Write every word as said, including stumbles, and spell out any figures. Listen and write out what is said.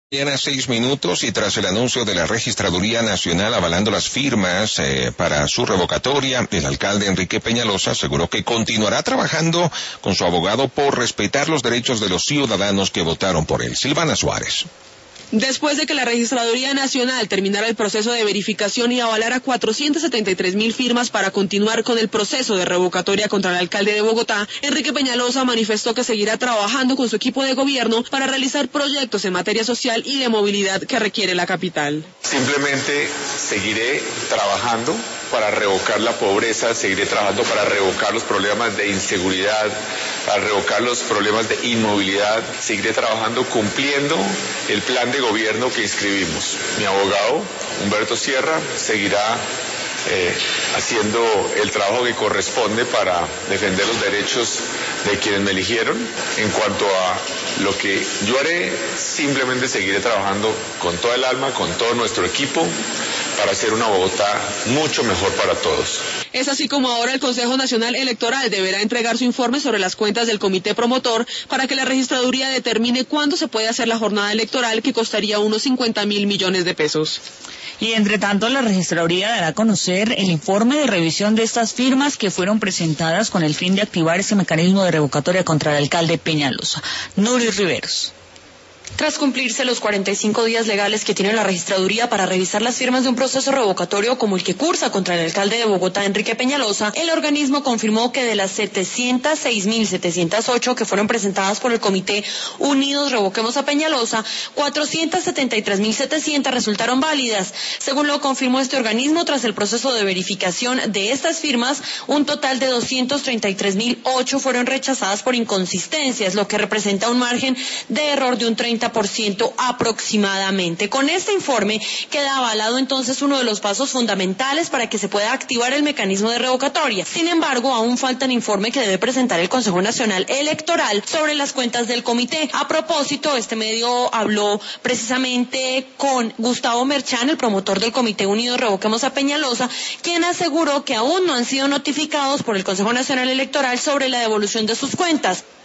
Mañana seis minutos y tras el anuncio de la Registraduría Nacional avalando las firmas eh, para su revocatoria, el alcalde Enrique Peñalosa aseguró que continuará trabajando con su abogado por respetar los derechos de los ciudadanos que votaron por él. Silvana Suárez. Después de que la Registraduría Nacional terminara el proceso de verificación y avalara cuatrocientas setenta y tres mil firmas para continuar con el proceso de revocatoria contra el alcalde de Bogotá, Enrique Peñalosa manifestó que seguirá trabajando con su equipo de gobierno para realizar proyectos en materia social y de movilidad que requiere la capital. Simplemente seguiré trabajando para revocar la pobreza, seguiré trabajando para revocar los problemas de inseguridad, para revocar los problemas de inmovilidad, seguiré trabajando cumpliendo el plan de gobierno que inscribimos. Mi abogado, Humberto Sierra, seguirá eh, haciendo el trabajo que corresponde para defender los derechos de quienes me eligieron. En cuanto a lo que yo haré, simplemente seguiré trabajando con toda el alma, con todo nuestro equipo, para hacer una Bogotá mucho mejor para todos. Es así como ahora el Consejo Nacional Electoral deberá entregar su informe sobre las cuentas del comité promotor para que la registraduría determine cuándo se puede hacer la jornada electoral, que costaría unos cincuenta mil millones de pesos. Y entre tanto, la registraduría dará a conocer el informe de revisión de estas firmas que fueron presentadas con el fin de activar ese mecanismo de revocatoria contra el alcalde Peñalosa. Nuri Riveros. Tras cumplirse los cuarenta y cinco días legales que tiene la registraduría para revisar las firmas de un proceso revocatorio como el que cursa contra el alcalde de Bogotá, Enrique Peñalosa, el organismo confirmó que de las setecientas seis mil setecientas ocho que fueron presentadas por el comité Unidos Revoquemos a Peñalosa, cuatrocientas setenta y tres mil setecientas resultaron válidas. Según lo confirmó este organismo, tras el proceso de verificación de estas firmas, un total de doscientas treinta y tres mil ocho fueron rechazadas por inconsistencias, lo que representa un margen de error de un treinta por ciento aproximadamente. Con este informe queda avalado entonces uno de los pasos fundamentales para que se pueda activar el mecanismo de revocatoria. Sin embargo, aún falta el informe que debe presentar el Consejo Nacional Electoral sobre las cuentas del comité. A propósito, este medio habló precisamente con Gustavo Merchán, el promotor del Comité Unidos Revoquemos a Peñalosa, quien aseguró que aún no han sido notificados por el Consejo Nacional Electoral sobre la devolución de sus cuentas.